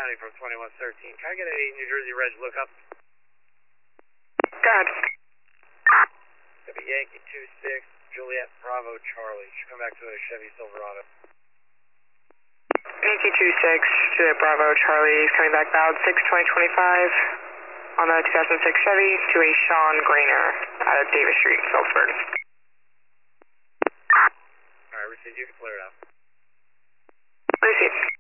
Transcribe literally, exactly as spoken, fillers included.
County from twenty-one thirteen. Can I get a New Jersey Reg lookup? Go ahead. Gonna be Yankee two six, Juliet Bravo Charlie. Should come back to a Chevy Silverado. Yankee two six, Juliet Bravo Charlie is coming back valid six twenty twenty-five on the two thousand six Chevy to a Sean Grainer out of Davis Street, Phillipsburg. Alright, received. You can clear it out. Received.